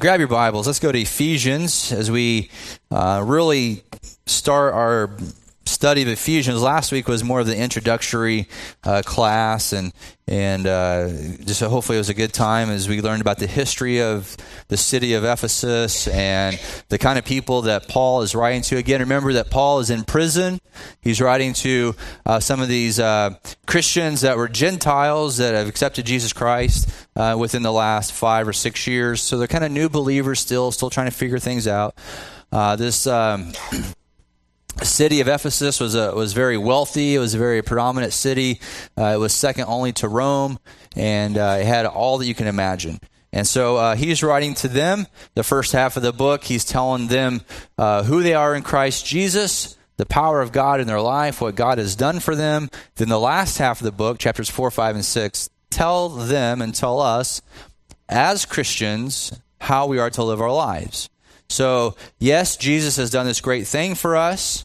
grab your Bibles. Let's go to Ephesians as we really start our study of Ephesians. Last week was more of the introductory class, and just hopefully it was a good time as we learned about the history of the city of Ephesus and the kind of people that Paul is writing to. Again, remember that Paul is in prison. He's writing to some of these Christians that were Gentiles that have accepted Jesus Christ within the last 5 or 6 years. So they're kind of new believers still trying to figure things out. This city of Ephesus was very wealthy. It was a very predominant city. It was second only to Rome, and it had all that you can imagine. And so he's writing to them. The first half of the book, he's telling them who they are in Christ Jesus, the power of God in their life, what God has done for them. Then the last half of the book, chapters 4, 5, and 6, tell them and tell us as Christians how we are to live our lives. So, yes, Jesus has done this great thing for us.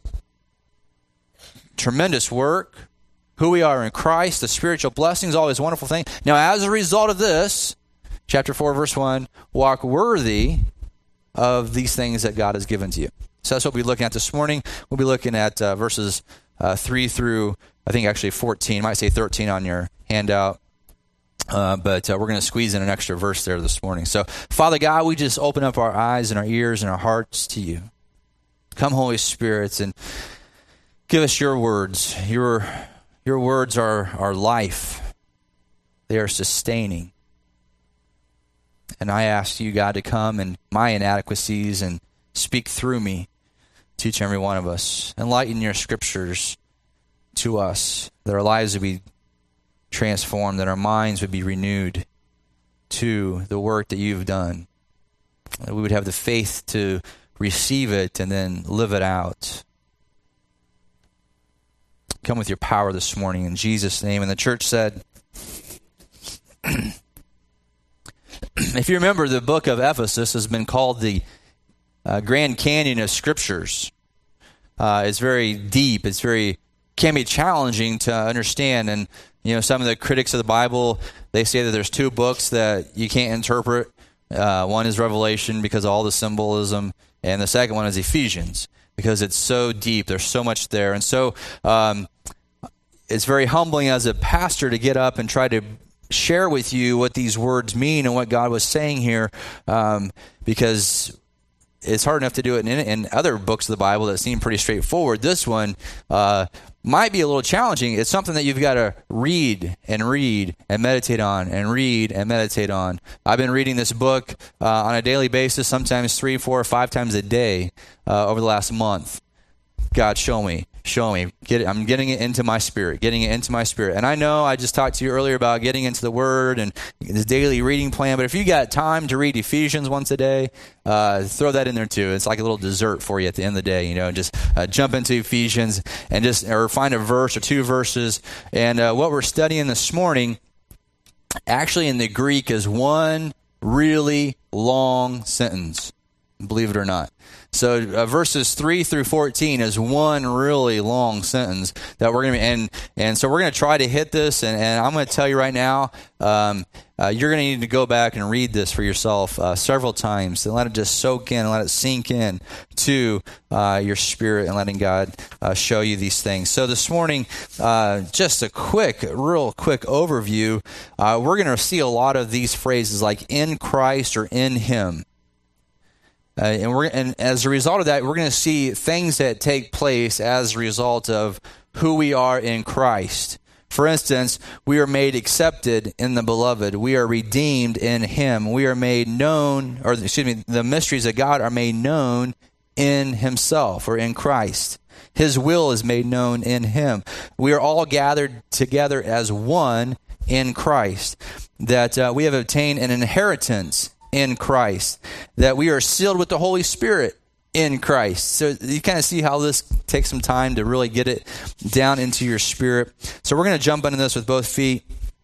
Tremendous work. Who we are in Christ, the spiritual blessings, all these wonderful things. Now, as a result of this, chapter 4, verse 1, walk worthy of these things that God has given to you. So that's what we'll be looking at this morning. We'll be looking at verses 3 through, I think, actually 14. I might say 13 on your handout. But we're going to squeeze in an extra verse there this morning. So, Father God, we just open up our eyes and our ears and our hearts to you. Come, Holy Spirit, and give us your words. Your words are life. They are sustaining. And I ask you, God, to come in my inadequacies and speak through me. Teach every one of us. Enlighten your scriptures to us, that our lives would be transformed, that our minds would be renewed to the work that you've done. That we would have the faith to receive it and then live it out. Come with your power this morning in Jesus' name. And the church said, if you remember, the book of Ephesus has been called the Grand Canyon of Scriptures. It's very deep. Can be challenging to understand. And some of the critics of the Bible, they say that there's 2 books that you can't interpret. One is Revelation because of all the symbolism, and the second one is Ephesians because it's so deep. There's so much there. And so it's very humbling as a pastor to get up and try to share with you what these words mean and what God was saying here, because it's hard enough to do it in other books of the Bible that seem pretty straightforward. This one might be a little challenging. It's something that you've got to read and meditate on and read and meditate on. I've been reading this book on a daily basis, sometimes 3, 4, or 5 times a day over the last month. God, show me. I'm getting it into my spirit. And I know I just talked to you earlier about getting into the Word and this daily reading plan, but if you got time to read Ephesians once a day, throw that in there too. It's like a little dessert for you at the end of the day, just jump into Ephesians and or find a verse or 2 verses. And what we're studying this morning, actually in the Greek, is one really long sentence, believe it or not. So verses 3 through 14 is one really long sentence that we're going to and so we're going to try to hit this, and I'm going to tell you right now, you're going to need to go back and read this for yourself several times and let it just soak in and let it sink in to your spirit and letting God show you these things. So this morning, just a real quick overview. We're going to see a lot of these phrases like in Christ or in Him. And as a result of that, we're going to see things that take place as a result of who we are in Christ. For instance, we are made accepted in the beloved. We are redeemed in Him. We are made known, the mysteries of God are made known in Himself or in Christ. His will is made known in Him. We are all gathered together as one in Christ. That we have obtained an inheritance in Christ, that we are sealed with the Holy Spirit in Christ. So you kind of see how this takes some time to really get it down into your spirit. So we're going to jump into this with both feet.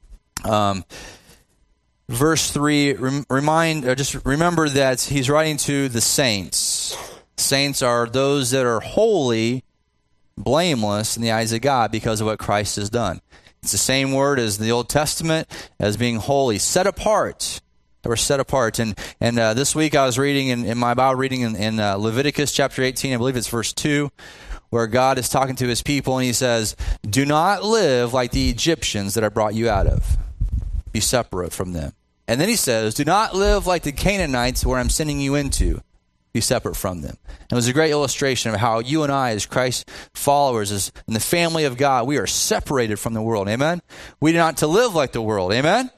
Verse 3, remember that he's writing to the saints. Saints are those that are holy, blameless in the eyes of God because of what Christ has done. It's the same word as the Old Testament as being holy, set apart. that we're set apart. And this week I was reading in my Bible reading in Leviticus chapter 18, I believe it's verse 2, where God is talking to his people and he says, do not live like the Egyptians that I brought you out of. Be separate from them. And then he says, do not live like the Canaanites where I'm sending you into. Be separate from them. And it was a great illustration of how you and I as Christ followers, as in the family of God, we are separated from the world. Amen? We are not to live like the world. Amen?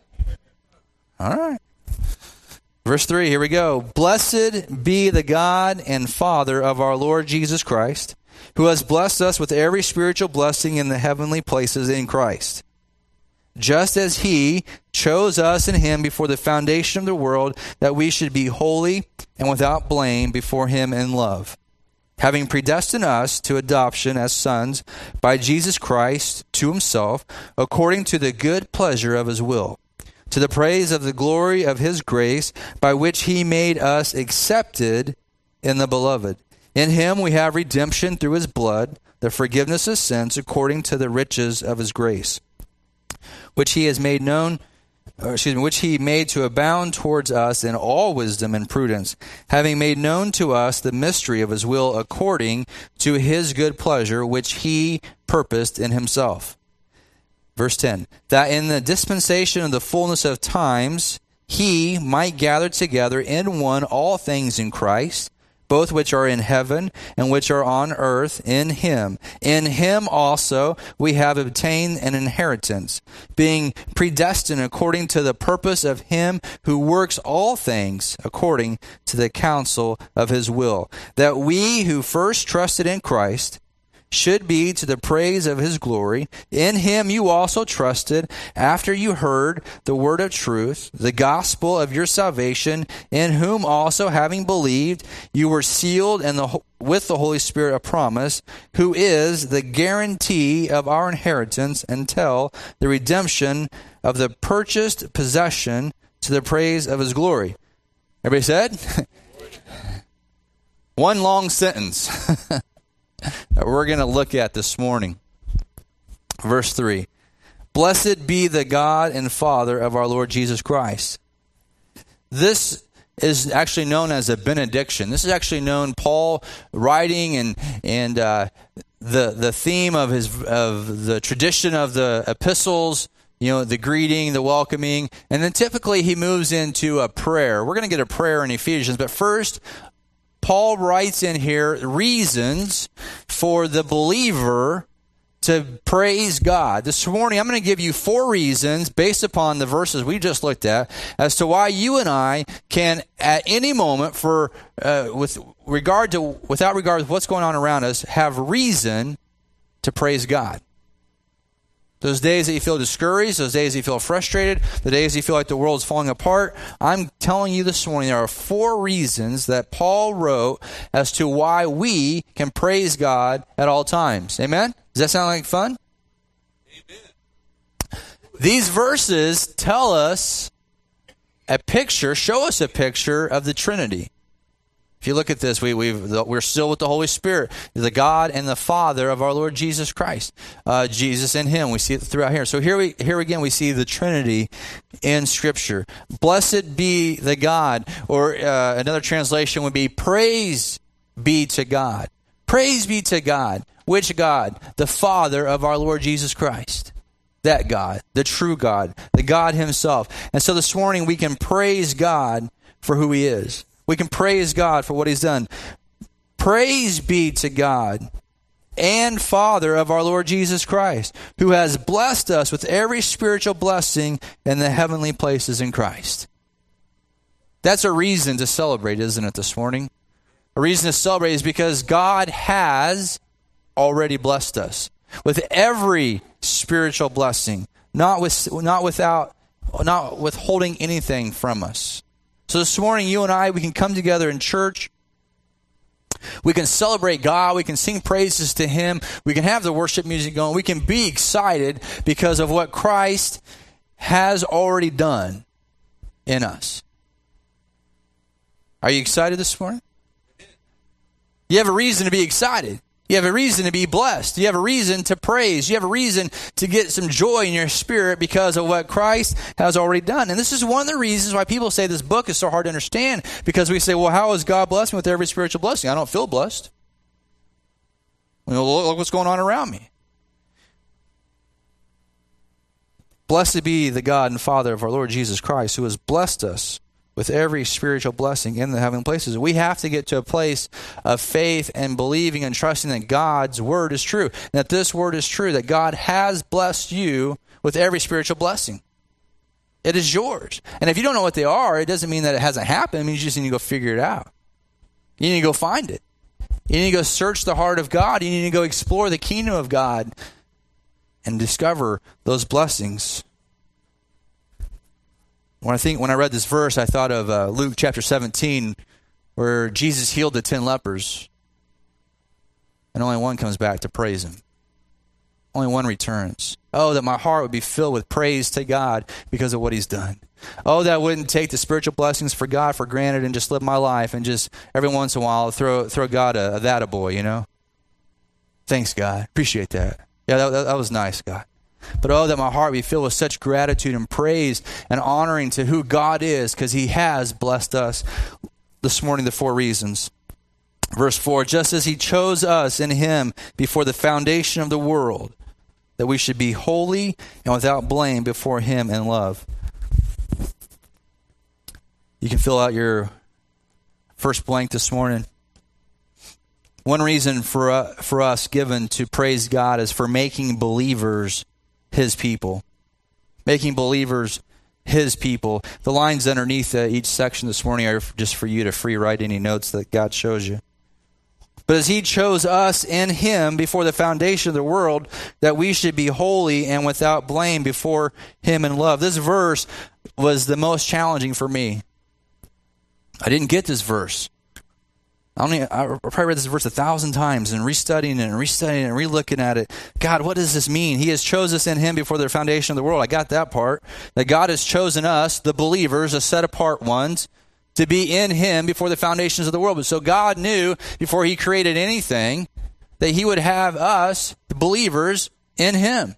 All right. Verse 3, here we go. Blessed be the God and Father of our Lord Jesus Christ, who has blessed us with every spiritual blessing in the heavenly places in Christ, just as he chose us in him before the foundation of the world, that we should be holy and without blame before him in love, having predestined us to adoption as sons by Jesus Christ to himself, according to the good pleasure of his will, to the praise of the glory of his grace, by which he made us accepted in the beloved. In him we have redemption through his blood, the forgiveness of sins, according to the riches of his grace, which he has made known, which he made to abound towards us in all wisdom and prudence, having made known to us the mystery of his will according to his good pleasure, which he purposed in himself. Verse 10, that in the dispensation of the fullness of times he might gather together in one all things in Christ, both which are in heaven and which are on earth, in him. In him also we have obtained an inheritance, being predestined according to the purpose of him who works all things according to the counsel of his will, that we who first trusted in Christ should be to the praise of his glory. In him you also trusted, after you heard the word of truth, the gospel of your salvation, in whom also, having believed, you were sealed with the Holy Spirit of promise, who is the guarantee of our inheritance until the redemption of the purchased possession, to the praise of his glory. Everybody said? One long sentence that we're going to look at this morning. Verse 3. Blessed be the God and Father of our Lord Jesus Christ. This is actually known as a benediction. This is actually known, Paul writing and the theme of the tradition of the epistles, the greeting, the welcoming, and then typically he moves into a prayer. We're going to get a prayer in Ephesians, but first, Paul writes in here reasons for the believer to praise God. This morning, I'm going to give you 4 reasons based upon the verses we just looked at as to why you and I can, at any moment, without regard to what's going on around us, have reason to praise God. Those days that you feel discouraged, those days that you feel frustrated, the days you feel like the world's falling apart, I'm telling you this morning there are 4 reasons that Paul wrote as to why we can praise God at all times. Amen? Does that sound like fun? Amen. These verses tell us show us a picture of the Trinity. If you look at this, we're still with the Holy Spirit, the God and the Father of our Lord Jesus Christ. Jesus and him, we see it throughout here. So here again, we see the Trinity in Scripture. Blessed be the God, or another translation would be praise be to God. Praise be to God. Which God? The Father of our Lord Jesus Christ. That God, the true God, the God himself. And so this morning we can praise God for who he is. We can praise God for what he's done. Praise be to God and Father of our Lord Jesus Christ, who has blessed us with every spiritual blessing in the heavenly places in Christ. That's a reason to celebrate, isn't it, this morning? A reason to celebrate is because God has already blessed us with every spiritual blessing, not withholding anything from us. So this morning, you and I, we can come together in church. We can celebrate God. We can sing praises to him. We can have the worship music going. We can be excited because of what Christ has already done in us. Are you excited this morning? You have a reason to be excited. You have a reason to be blessed. You have a reason to praise. You have a reason to get some joy in your spirit because of what Christ has already done. And this is one of the reasons why people say this book is so hard to understand, because we say, well, how has God blessed me with every spiritual blessing? I don't feel blessed. Look what's going on around me. Blessed be the God and Father of our Lord Jesus Christ, who has blessed us with every spiritual blessing in the heavenly places. We have to get to a place of faith and believing and trusting that God's word is true, that this word is true, that God has blessed you with every spiritual blessing. It is yours. And if you don't know what they are, it doesn't mean that it hasn't happened. It means you just need to go figure it out. You need to go find it. You need to go search the heart of God. You need to go explore the kingdom of God and discover those blessings. When I read this verse, I thought of Luke chapter 17, where Jesus healed the 10 lepers, and only one comes back to praise him. Only one returns. Oh, that my heart would be filled with praise to God because of what he's done. Oh, that I wouldn't take the spiritual blessings for God for granted and just live my life and just every once in a while throw God a that-a-boy, you know. Thanks, God. Appreciate that. Yeah, that was nice, God. But oh, that my heart be filled with such gratitude and praise and honoring to who God is, because he has blessed us. This morning, the 4 reasons. Verse 4, just as he chose us in him before the foundation of the world, that we should be holy and without blame before him in love. You can fill out your first blank this morning. One reason for us given to praise God is for making believers his people. Making believers his people. The lines underneath each section this morning are just for you to free write any notes that God shows you. But as he chose us in him before the foundation of the world, that we should be holy and without blame before him in love. This verse was the most challenging for me. I didn't get this verse. I probably read this verse 1,000 times and restudying it and relooking at it. God, what does this mean? He has chosen us in him before the foundation of the world. I got that part. That God has chosen us, the believers, the set apart ones, to be in him before the foundations of the world. But so God knew before he created anything that he would have us, the believers, in him.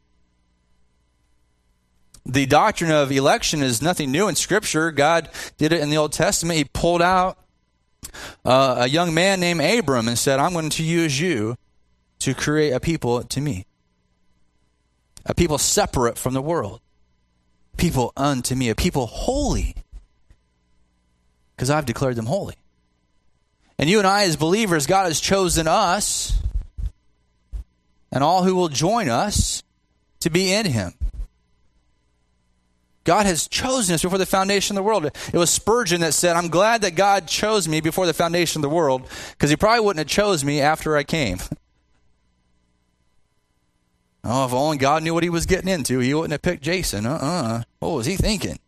The doctrine of election is nothing new in Scripture. God did it in the Old Testament. He pulled out a young man named Abram and said, I'm going to use you to create a people to me. A people separate from the world. People unto me. A people holy. Because I've declared them holy. And you and I as believers, God has chosen us and all who will join us to be in him. God has chosen us before the foundation of the world. It was Spurgeon that said, I'm glad that God chose me before the foundation of the world, because he probably wouldn't have chose me after I came. Oh, if only God knew what he was getting into, he wouldn't have picked Jason. What was he thinking?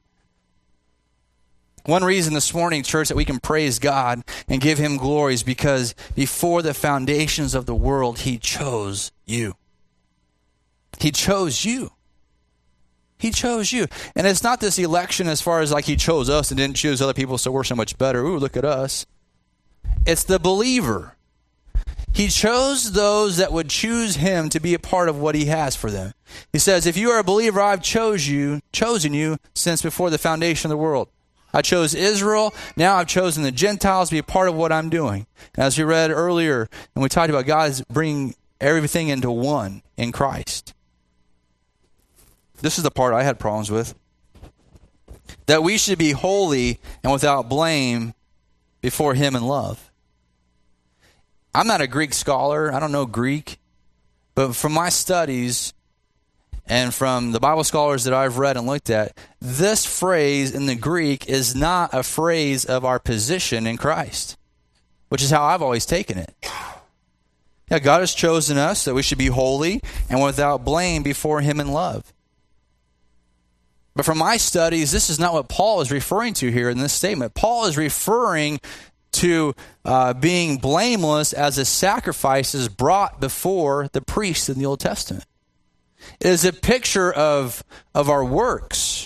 One reason this morning, church, that we can praise God and give him glory is because before the foundations of the world, he chose you. He chose you. He chose you. And it's not this election as far as like he chose us and didn't choose other people, so we're so much better. Ooh, look at us. It's the believer. He chose those that would choose him to be a part of what he has for them. He says, if you are a believer, I've chosen you since before the foundation of the world. I chose Israel. Now I've chosen the Gentiles to be a part of what I'm doing. And as we read earlier, and we talked about God is bringing everything into one in Christ. This is the part I had problems with. That we should be holy and without blame before him in love. I'm not a Greek scholar. I don't know Greek. But from my studies and from the Bible scholars that I've read and looked at, this phrase in the Greek is not a phrase of our position in Christ, which is how I've always taken it. Yeah, God has chosen us that we should be holy and without blame before him in love. But from my studies, this is not what Paul is referring to here in this statement. Paul is referring to being blameless as a sacrifice is brought before the priest in the Old Testament. It is a picture of our works.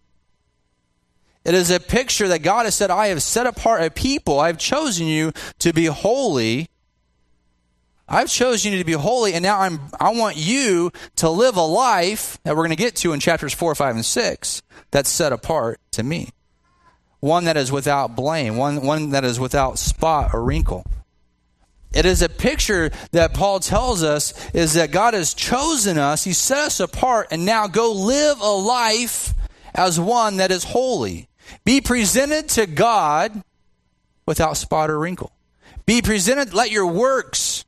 It is a picture that God has said, I have set apart a people. I have chosen you to be holy. I've chosen you to be holy, and now I want you to live a life that we're going to get to in chapters 4, 5, and 6 that's set apart to me. One that is without blame, one that is without spot or wrinkle. It is a picture that Paul tells us is that God has chosen us, He set us apart, and now go live a life as one that is holy. Be presented to God without spot or wrinkle. Be presented, let your works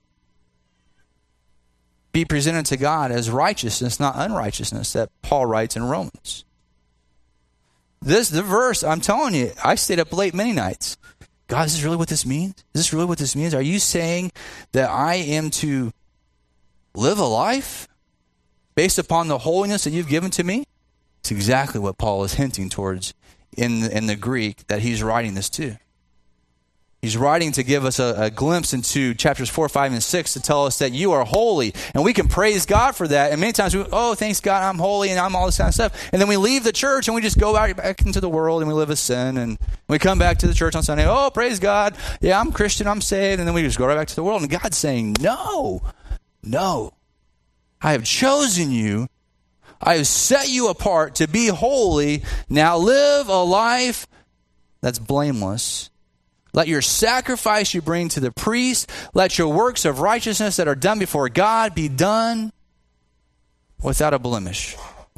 be presented to God as righteousness, not unrighteousness, that Paul writes in Romans. The verse, I'm telling you, I stayed up late many nights. God, is this really what this means? Is this really what this means? Are you saying that I am to live a life based upon the holiness that you've given to me? It's exactly what Paul is hinting towards in the Greek that he's writing this to. He's writing to give us a glimpse into chapters 4, 5, and 6 to tell us that you are holy. And we can praise God for that. And many times thanks God, I'm holy and I'm all this kind of stuff. And then we leave the church and we just go back into the world and we live a sin. And we come back to the church on Sunday. Oh, praise God. Yeah, I'm Christian. I'm saved. And then we just go right back to the world. And God's saying, no. I have chosen you. I have set you apart to be holy. Now live a life that's blameless. Let your sacrifice you bring to the priest. Let your works of righteousness that are done before God be done without a blemish.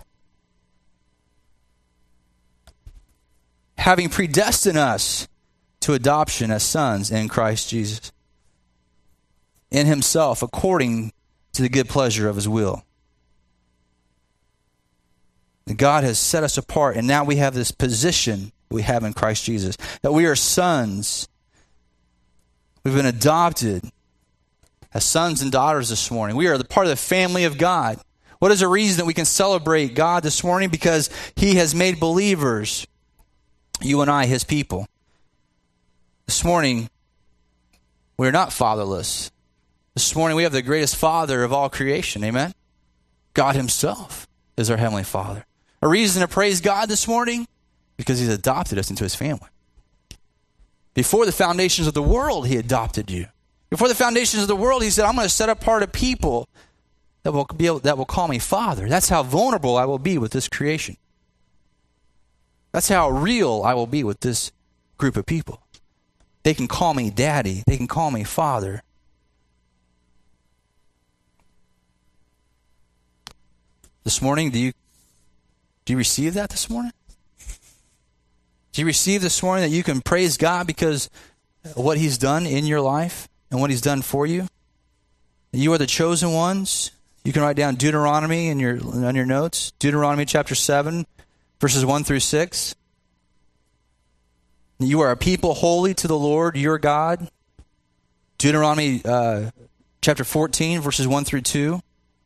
Having predestined us to adoption as sons in Christ Jesus, in Himself, according to the good pleasure of His will. God has set us apart, and now we have this position we have in Christ Jesus, that we are sons. We've been adopted as sons and daughters this morning. We are the part of the family of God. What is a reason that we can celebrate God this morning? Because He has made believers, you and I, His people. This morning, we're not fatherless. This morning, we have the greatest Father of all creation. Amen? God Himself is our Heavenly Father. A reason to praise God this morning? Because He's adopted us into His family. Before the foundations of the world, He adopted you. Before the foundations of the world, He said, I'm going to set apart a people that will call me Father. That's how vulnerable I will be with this creation. That's how real I will be with this group of people. They can call me Daddy. They can call me Father. This morning, do you receive that this morning? Do you receive this morning that you can praise God because of what He's done in your life and what He's done for you? You are the chosen ones. You can write down Deuteronomy on your notes. Deuteronomy chapter 7, verses 1 through 6. You are a people holy to the Lord your God. Deuteronomy chapter 14, verses 1 through 2.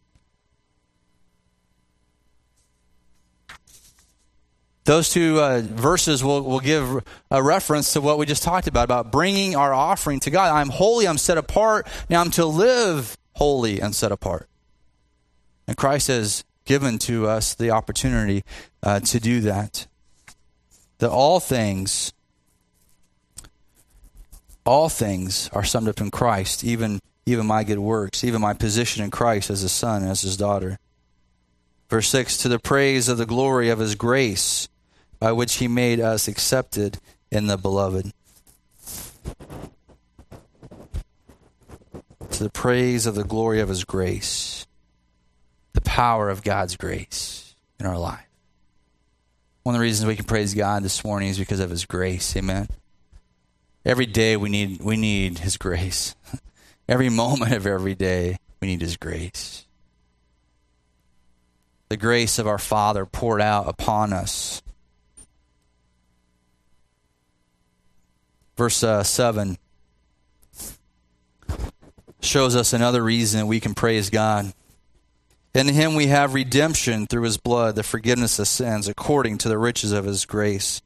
Those two verses will give a reference to what we just talked about bringing our offering to God. I'm holy, I'm set apart. Now I'm to live holy and set apart. And Christ has given to us the opportunity to do that. That all things are summed up in Christ, even my good works, even my position in Christ as a son, as His daughter. Verse 6, to the praise of the glory of His grace, by which He made us accepted in the Beloved. To the praise of the glory of His grace, the power of God's grace in our life. One of the reasons we can praise God this morning is because of His grace. Amen. Every day we need His grace. Every moment of every day we need His grace. The grace of our Father poured out upon us. Verse 7 shows us another reason we can praise God. In Him we have redemption through His blood, the forgiveness of sins, according to the riches of His grace.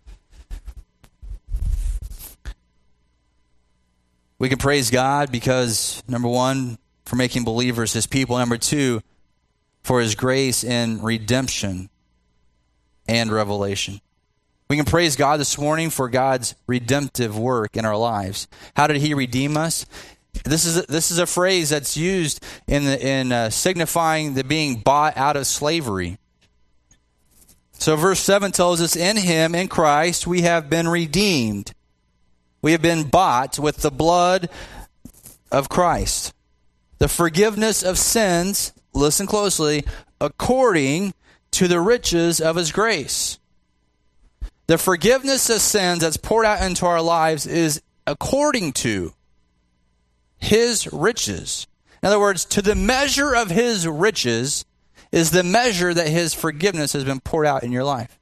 We can praise God because, number one, for making believers His people. Number two, for His grace in redemption and revelation. We can praise God this morning for God's redemptive work in our lives. How did He redeem us? This is a phrase that's used in signifying the being bought out of slavery. So verse 7 tells us, in him, in Christ, we have been redeemed. We have been bought with the blood of Christ. The forgiveness of sins, listen closely, according to the riches of his grace. The forgiveness of sins that's poured out into our lives is according to his riches. In other words, to the measure of his riches is the measure that his forgiveness has been poured out in your life.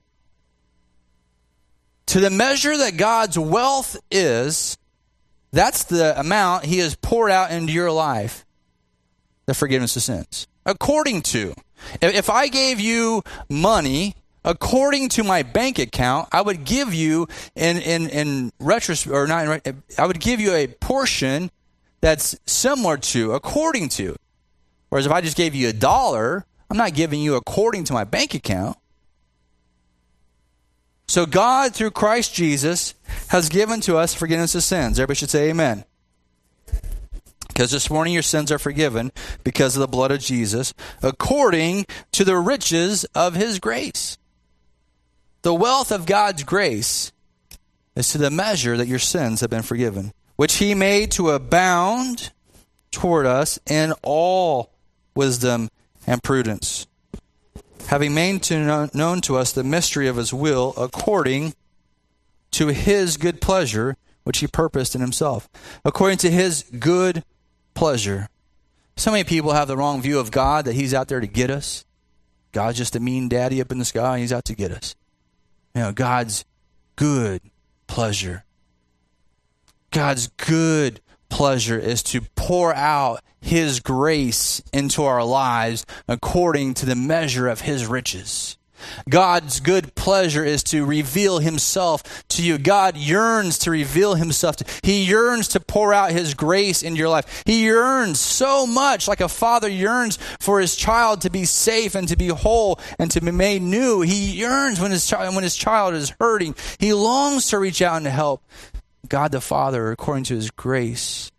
To the measure that God's wealth is, that's the amount he has poured out into your life, the forgiveness of sins. According to. If I gave you money, according to my bank account, I would give you in retrospect, or not, I would give you a portion that's similar to, according to. Whereas if I just gave you $1, I'm not giving you according to my bank account. So God, through Christ Jesus, has given to us forgiveness of sins. Everybody should say amen. Because this morning your sins are forgiven because of the blood of Jesus, according to the riches of his grace. The wealth of God's grace is to the measure that your sins have been forgiven, which he made to abound toward us in all wisdom and prudence, having made known to us the mystery of his will according to his good pleasure, which he purposed in himself. According to his good pleasure. So many people have the wrong view of God, that he's out there to get us. God's just a mean daddy up in the sky, and he's out to get us. You know, God's good pleasure. God's good pleasure is to pour out his grace into our lives according to the measure of his riches. God's good pleasure is to reveal himself to you. God yearns to reveal himself to you. He yearns to pour out his grace into your life. He yearns so much, like a father yearns for his child to be safe and to be whole and to be made new. He yearns when his child is hurting. He longs to reach out and help. God the Father, according to his grace,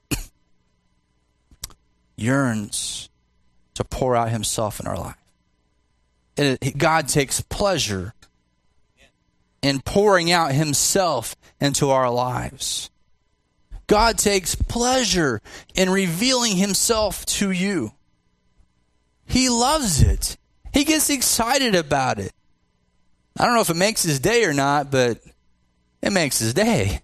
yearns to pour out himself in our life. God takes pleasure in pouring out himself into our lives. God takes pleasure in revealing himself to you. He loves it. He gets excited about it. I don't know if it makes his day or not, but it makes his day.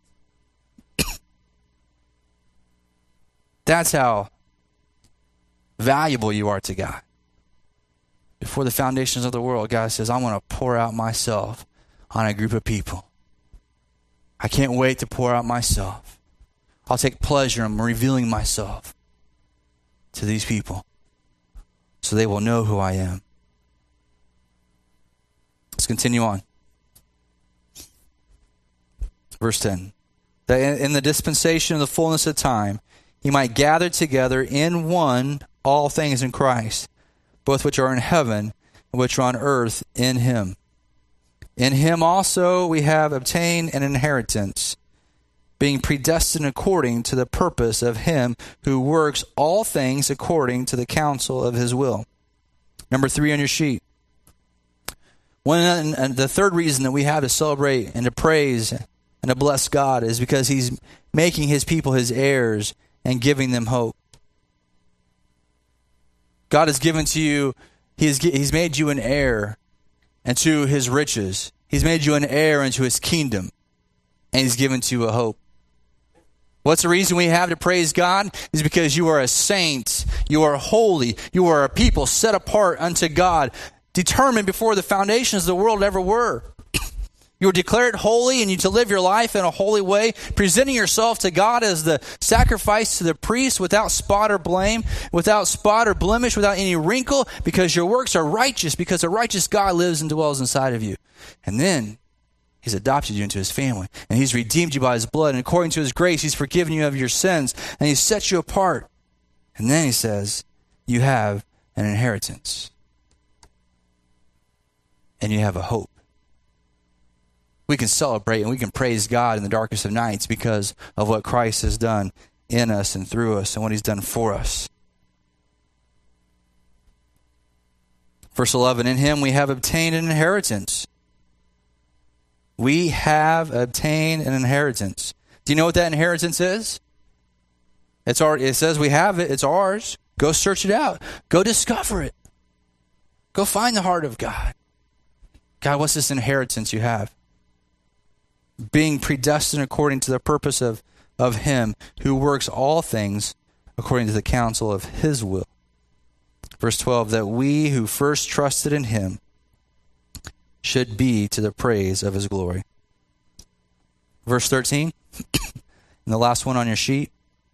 That's how valuable you are to God. Before the foundations of the world, God says, I want to pour out myself on a group of people. I can't wait to pour out myself. I'll take pleasure in revealing myself to these people so they will know who I am. Let's continue on. Verse 10. That in the dispensation of the fullness of time, he might gather together in one all things in Christ, both which are in heaven and which are on earth in him. In him also we have obtained an inheritance, being predestined according to the purpose of him who works all things according to the counsel of his will. Number 3 on your sheet. The third reason that we have to celebrate and to praise and to bless God is because he's making his people his heirs and giving them hope. God has given to you, he's made you an heir into his riches. He's made you an heir into his kingdom. And he's given to you a hope. What's the reason we have to praise God? Is because you are a saint. You are holy. You are a people set apart unto God, determined before the foundations of the world ever were. You were declared holy, and you to live your life in a holy way, presenting yourself to God as the sacrifice to the priest without spot or blame, without spot or blemish, without any wrinkle, because your works are righteous, because a righteous God lives and dwells inside of you. And then he's adopted you into his family, and he's redeemed you by his blood, and according to his grace, he's forgiven you of your sins, and he's set you apart. And then he says, you have an inheritance, and you have a hope. We can celebrate and we can praise God in the darkest of nights because of what Christ has done in us and through us and what he's done for us. Verse 11, in him we have obtained an inheritance. We have obtained an inheritance. Do you know what that inheritance is? It says we have it. It's ours. Go search it out. Go discover it. Go find the heart of God. God, what's this inheritance you have? Being predestined according to the purpose of him who works all things according to the counsel of his will. Verse 12, that we who first trusted in him should be to the praise of his glory. Verse 13, and the last one on your sheet.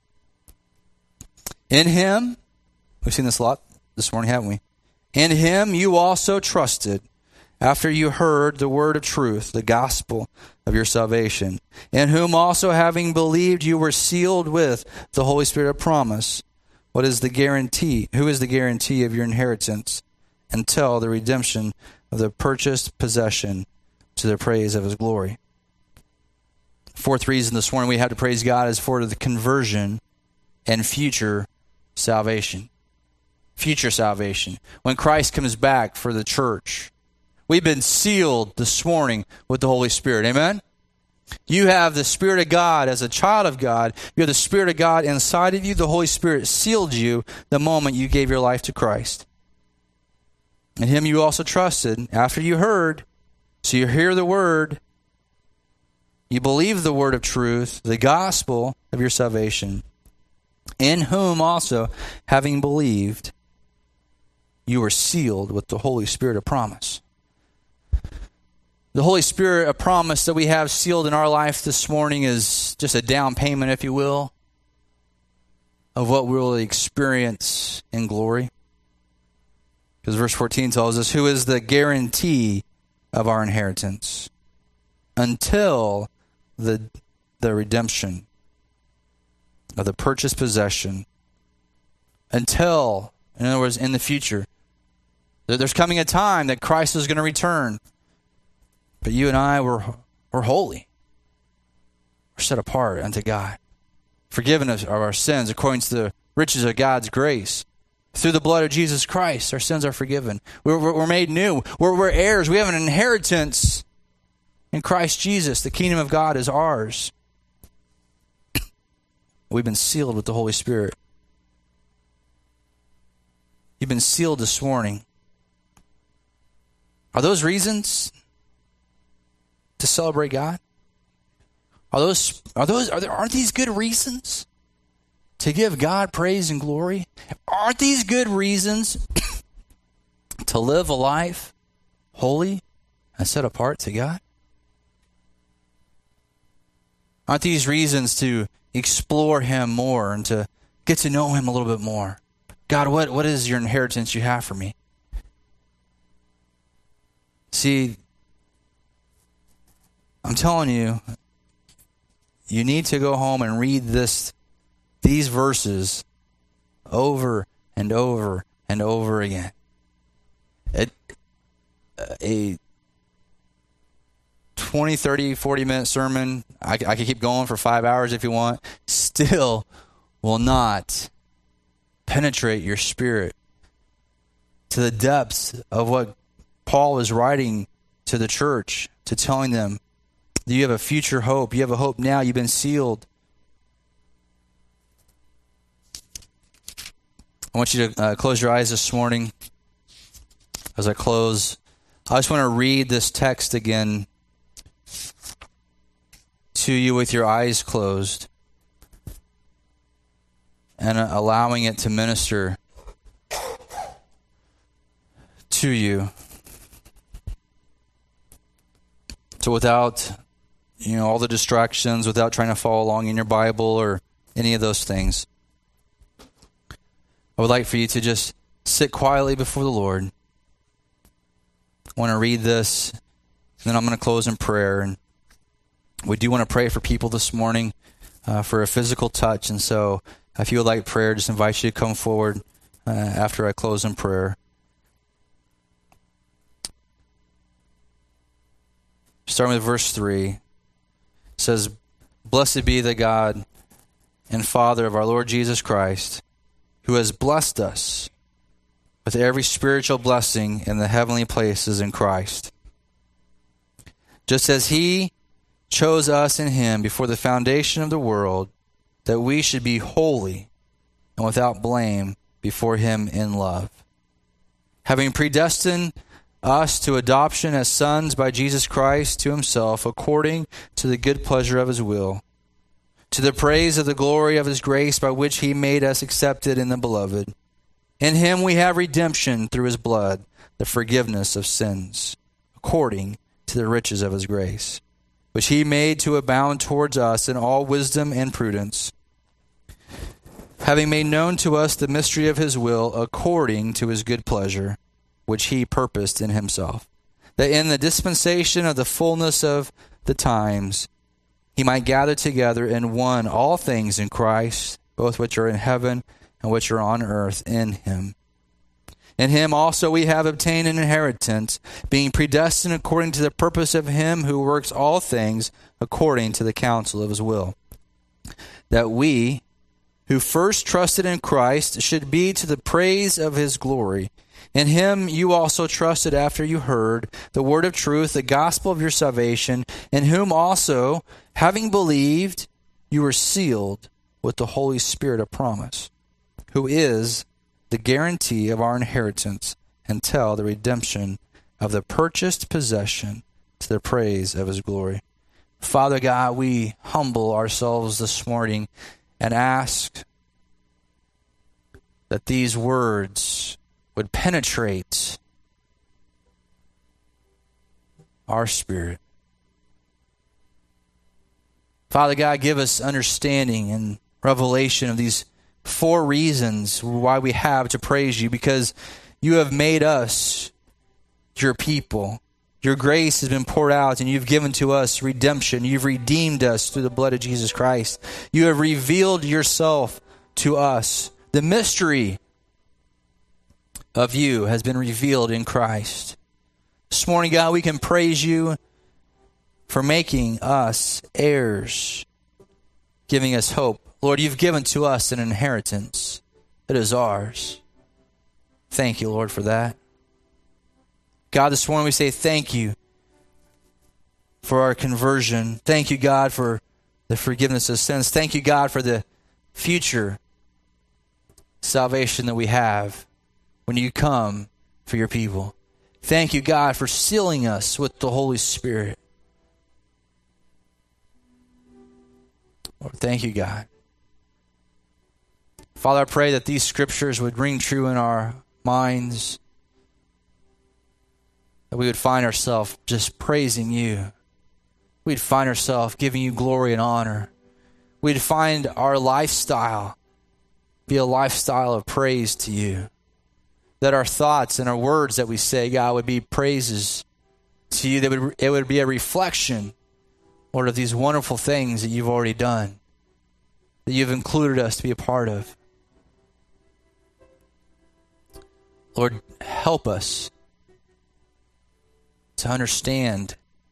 In him, we've seen this a lot this morning, haven't we? In him you also trusted, after you heard the word of truth, the gospel of your salvation, in whom also having believed you were sealed with the Holy Spirit of promise. What is the guarantee? Who is the guarantee of your inheritance until the redemption of the purchased possession to the praise of his glory? Fourth reason this morning we have to praise God is for the conversion and future salvation. Future salvation. When Christ comes back for the church, we've been sealed this morning with the Holy Spirit. Amen? You have the Spirit of God as a child of God. You have the Spirit of God inside of you. The Holy Spirit sealed you the moment you gave your life to Christ. In him you also trusted after you heard. So you hear the word. You believe the word of truth, the gospel of your salvation. In whom also, having believed, you were sealed with the Holy Spirit of promise. The Holy Spirit of promise that we have sealed in our life this morning is just a down payment, if you will, of what we'll experience in glory. Because verse 14 tells us, who is the guarantee of our inheritance until the redemption of the purchased possession. Until, in other words, in the future. There's coming a time that Christ is going to return. But you and I, we're holy. We're set apart unto God. Forgiven of our sins according to the riches of God's grace. Through the blood of Jesus Christ, our sins are forgiven. We're made new. We're heirs. We have an inheritance in Christ Jesus. The kingdom of God is ours. We've been sealed with the Holy Spirit. You've been sealed this morning. Are those reasons to celebrate God? Aren't these good reasons to give God praise and glory? Aren't these good reasons to live a life holy and set apart to God? Aren't these reasons to explore him more and to get to know him a little bit more? God, what is your inheritance you have for me? See, I'm telling you, you need to go home and read these verses over and over and over again. A 20, 30, 40-minute sermon, I could keep going for 5 hours if you want, still will not penetrate your spirit to the depths of what Paul is writing to the church, to telling them that you have a future hope. You have a hope now. You've been sealed. I want you to close your eyes this morning. As I close, I just want to read this text again to you with your eyes closed and allowing it to minister to you. So without, all the distractions, without trying to follow along in your Bible or any of those things, I would like for you to just sit quietly before the Lord. I want to read this, and then I'm going to close in prayer. And we do want to pray for people this morning for a physical touch. And so if you would like prayer, just invite you to come forward after I close in prayer. Starting with verse 3. It says, "Blessed be the God and Father of our Lord Jesus Christ, who has blessed us with every spiritual blessing in the heavenly places in Christ, just as he chose us in him before the foundation of the world, that we should be holy and without blame before him in love, having predestined us to adoption as sons by Jesus Christ to himself, according to the good pleasure of his will, to the praise of the glory of his grace, by which he made us accepted in the beloved. In him we have redemption through his blood, the forgiveness of sins, according to the riches of his grace, which he made to abound towards us in all wisdom and prudence, having made known to us the mystery of his will, according to his good pleasure, which he purposed in himself, that in the dispensation of the fullness of the times he might gather together in one all things in Christ, both which are in heaven and which are on earth, in him. In him also we have obtained an inheritance, being predestined according to the purpose of him who works all things according to the counsel of his will, that we, who first trusted in Christ, should be to the praise of his glory. In him you also trusted after you heard the word of truth, the gospel of your salvation, in whom also, having believed, you were sealed with the Holy Spirit of promise, who is the guarantee of our inheritance until the redemption of the purchased possession, to the praise of his glory. Father God, we humble ourselves this morning and ask that these words would penetrate our spirit. Father God, give us understanding and revelation of these 4 reasons why we have to praise you, because you have made us your people. Your grace has been poured out, and you've given to us redemption. You've redeemed us through the blood of Jesus Christ. You have revealed yourself to us. The mystery of you has been revealed in Christ. This morning, God, we can praise you for making us heirs, giving us hope. Lord, you've given to us an inheritance that is ours. Thank you, Lord, for that. God, this morning we say thank you for our conversion. Thank you, God, for the forgiveness of sins. Thank you, God, for the future salvation that we have when you come for your people. Thank you, God, for sealing us with the Holy Spirit. Lord, thank you, God. Father, I pray that these scriptures would ring true in our minds, that we would find ourselves just praising you. We'd find ourselves giving you glory and honor. We'd find our lifestyle be a lifestyle of praise to you. That our thoughts and our words that we say, God, would be praises to you. That it would be a reflection, Lord, of these wonderful things that you've already done, that you've included us to be a part of. Lord, help us to understand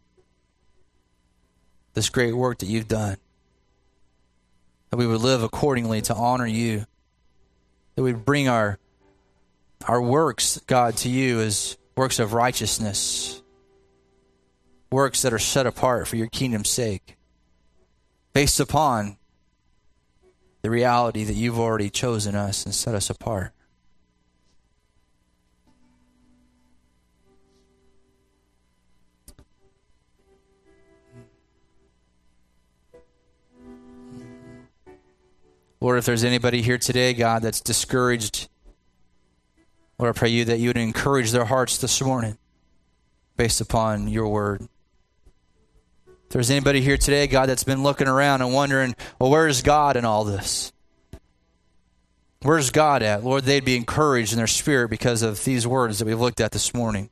this great work that you've done, that we would live accordingly to honor you, that we would bring our works, God, to you as works of righteousness, works that are set apart for your kingdom's sake, based upon the reality that you've already chosen us and set us apart. Lord, if there's anybody here today, God, that's discouraged, Lord, I pray you that you would encourage their hearts this morning based upon your word. If there's anybody here today, God, that's been looking around and wondering, well, where's God in all this? Where's God at? Lord, they'd be encouraged in their spirit because of these words that we've looked at this morning.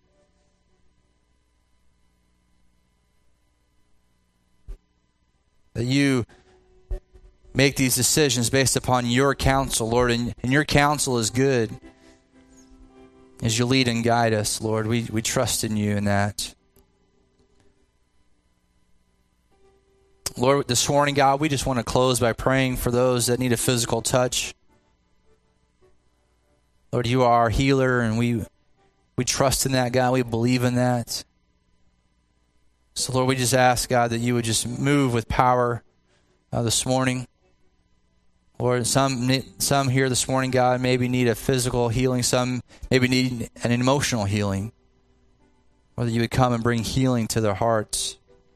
That you make these decisions based upon your counsel, Lord, and your counsel is good. As you lead and guide us, Lord, we trust in you in that. Lord, this morning, God, we just want to close by praying for those that need a physical touch. Lord, you are our healer, and we trust in that, God. We believe in that. So, Lord, we just ask, God, that you would just move with power this morning. Lord, some here this morning, God, maybe need a physical healing. Some maybe need an emotional healing. Or that you would come and bring healing to their hearts.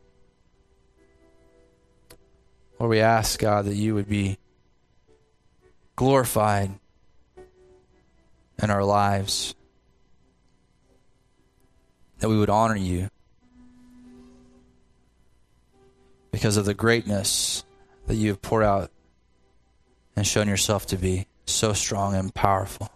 Lord, we ask, God, that you would be glorified in our lives. That we would honor you because of the greatness that you have poured out and shown yourself to be so strong and powerful.